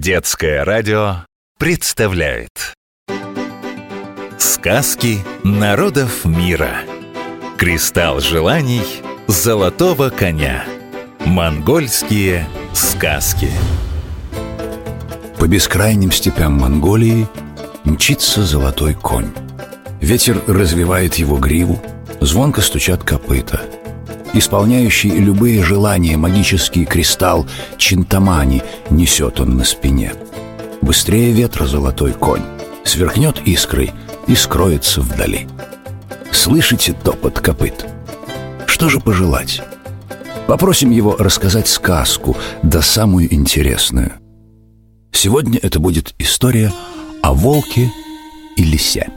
Детское радио представляет сказки народов мира. Кристалл желаний золотого коня. Монгольские сказки. По бескрайним степям Монголии мчится золотой конь. Ветер развивает его гриву, звонко стучат копыта. Исполняющий любые желания магический кристалл Чинтамани несет он на спине. Быстрее ветра золотой конь, сверкнет искрой и скроется вдали. Слышите топот копыт? Что же пожелать? Попросим его рассказать сказку, да самую интересную. Сегодня это будет история о волке и лисе.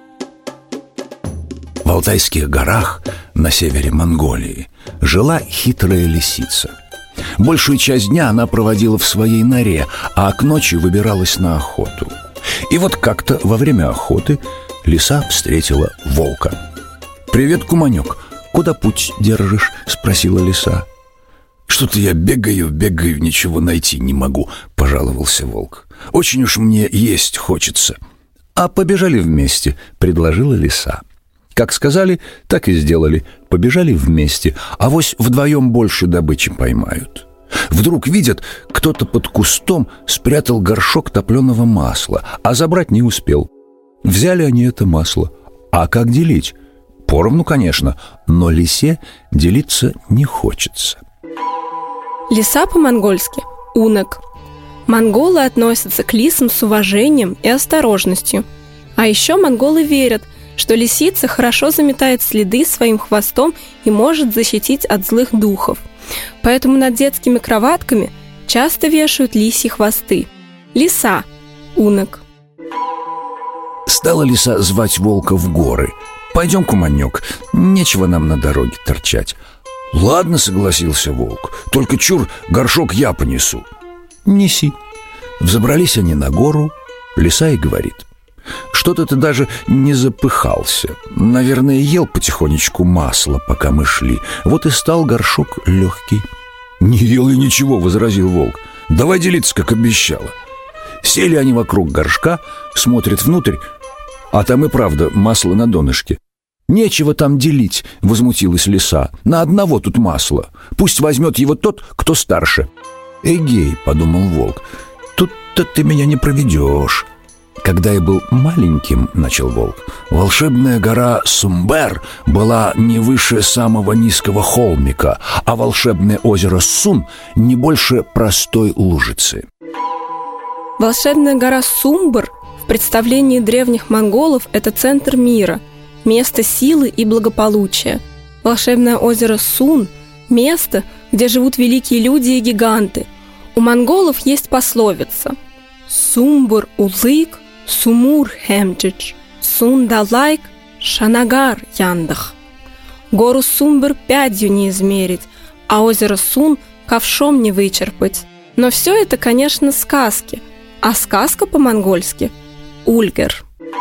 В Алтайских горах на севере Монголии жила хитрая лисица. Большую часть дня она проводила в своей норе, а к ночи выбиралась на охоту. И вот как-то во время охоты лиса встретила волка. «Привет, куманек, куда путь держишь?» — спросила лиса. «Что-то я бегаю, ничего найти не могу», — пожаловался волк. «Очень уж мне есть хочется». «А побежали вместе», — предложила лиса. Как сказали, так и сделали. Побежали вместе, авось вдвоем больше добычи поймают. Вдруг видят, кто-то под кустом спрятал горшок топленого масла, а забрать не успел. Взяли они это масло. А как делить? Поровну, конечно, но лисе делиться не хочется. Лиса по-монгольски – унек. Монголы относятся к лисам с уважением и осторожностью. А еще монголы верят, что лисица хорошо заметает следы своим хвостом и может защитить от злых духов. Поэтому над детскими кроватками часто вешают лисьи хвосты. Лиса – унек. Стала лиса звать волка в горы. «Пойдем, куманек, нечего нам на дороге торчать». «Ладно», — согласился волк, — «только чур, горшок я понесу». «Неси». Взобрались они на гору, лиса и говорит: «Что-то ты даже не запыхался. Наверное, ел потихонечку масло, пока мы шли. Вот и стал горшок легкий». «Не ел я ничего», — возразил волк. «Давай делиться, как обещала». Сели они вокруг горшка, смотрят внутрь, а там и правда масло на донышке. «Нечего там делить», — возмутилась лиса. «На одного тут масло. Пусть возьмет его тот, кто старше». «Эгей», — подумал волк, — «тут-то ты меня не проведешь». «Когда я был маленьким, — начал волк, — волшебная гора Сумбер была не выше самого низкого холмика, а волшебное озеро Сун не больше простой лужицы». Волшебная гора Сумбер в представлении древних монголов – это центр мира, место силы и благополучия. Волшебное озеро Сун – место, где живут великие люди и гиганты. У монголов есть пословица: «Сумбур улык, сумур хемчич, сундалайк, шанагар яндах». Гору Сумбер пядью не измерить, а озеро Сун ковшом не вычерпать. Но все это, конечно, сказки, а сказка по-монгольски – ульгер.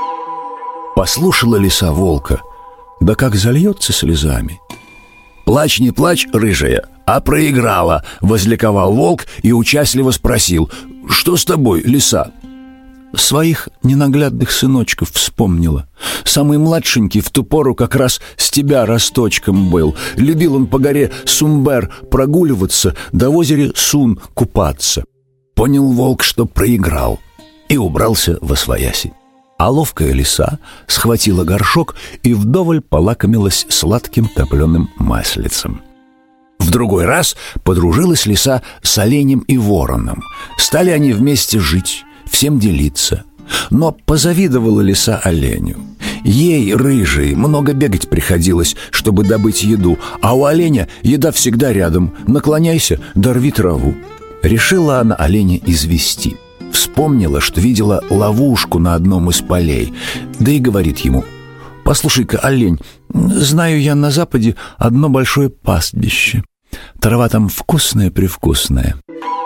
Послушала лиса волка, да как зальется слезами. «Плачь, не плачь, рыжая, а проиграла», — возликовал волк и участливо спросил: «Что с тобой, лиса?» «Своих ненаглядных сыночков вспомнила. Самый младшенький в ту пору как раз с тебя росточком был. Любил он по горе Сумбер прогуливаться, да в озере Сун купаться». Понял волк, что проиграл, и убрался восвояси. А ловкая лиса схватила горшок и вдоволь полакомилась сладким топленым маслицем. В другой раз подружилась лиса с оленем и вороном. Стали они вместе жить, всем делиться. Но позавидовала лиса оленю. Ей, рыжей, много бегать приходилось, чтобы добыть еду, а у оленя еда всегда рядом. Наклоняйся, да рви траву. Решила она оленя извести. Вспомнила, что видела ловушку на одном из полей, да и говорит ему: «Послушай-ка, олень, знаю я на западе одно большое пастбище. Трава там вкусная-привкусная».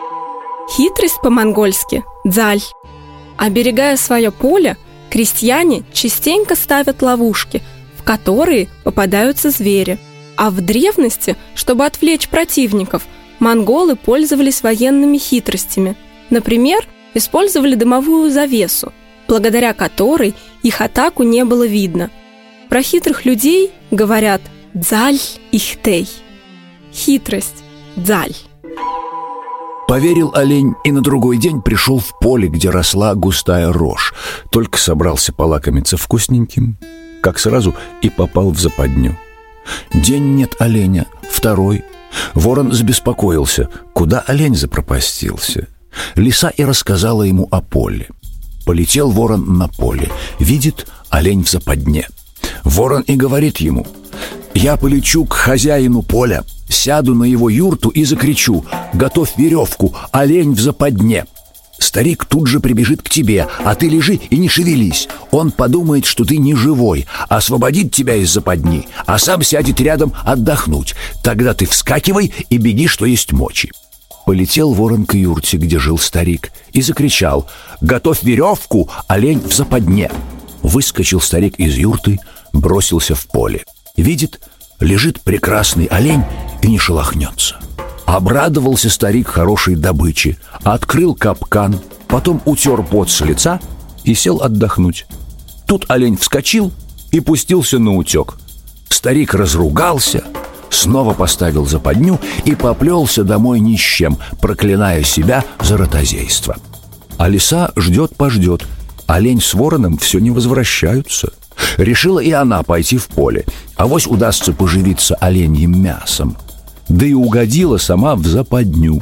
Хитрость по-монгольски – дзаль. Оберегая свое поле, крестьяне частенько ставят ловушки, в которые попадаются звери. А в древности, чтобы отвлечь противников, монголы пользовались военными хитростями. Например, использовали дымовую завесу, благодаря которой их атаку не было видно. Про хитрых людей говорят «дзаль ихтей» – хитрость, дзаль. Поверил олень и на другой день пришел в поле, где росла густая рожь. Только собрался полакомиться вкусненьким, как сразу и попал в западню. День нет оленя, второй. Ворон забеспокоился, куда олень запропастился. Лиса и рассказала ему о поле. Полетел ворон на поле, видит олень в западне. Ворон и говорит ему: «Я полечу к хозяину поля, сяду на его юрту и закричу: готовь веревку, олень в западне». Старик тут же прибежит к тебе, а ты лежи и не шевелись. Он подумает, что ты не живой, освободит тебя из западни, а сам сядет рядом отдохнуть. Тогда ты вскакивай и беги, что есть мочи. Полетел ворон к юрте, где жил старик, и закричал: готовь веревку, олень в западне. Выскочил старик из юрты, бросился в поле. Видит, лежит прекрасный олень и не шелохнется. Обрадовался старик хорошей добыче, открыл капкан, потом утер пот с лица и сел отдохнуть. Тут олень вскочил и пустился на утек. Старик разругался, снова поставил западню и поплелся домой ни с чем, проклиная себя за ротозейство. А лиса ждет-пождет, олень с вороном все не возвращаются. Решила и она пойти в поле, авось удастся поживиться оленьим мясом. Да и угодила сама в западню.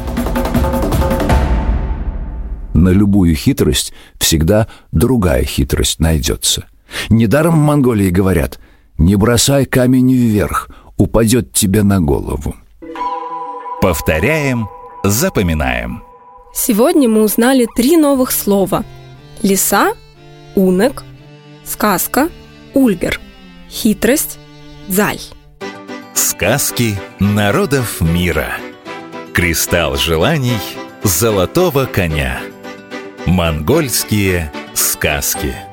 На любую хитрость всегда другая хитрость найдется. Недаром в Монголии говорят: не бросай камень вверх, упадет тебе на голову. Повторяем, запоминаем. Сегодня мы узнали 3 новых слова: лиса – унек, сказка – ульгер, хитрость – дзаль. Сказки народов мира. Кристалл желаний золотого коня. Монгольские сказки.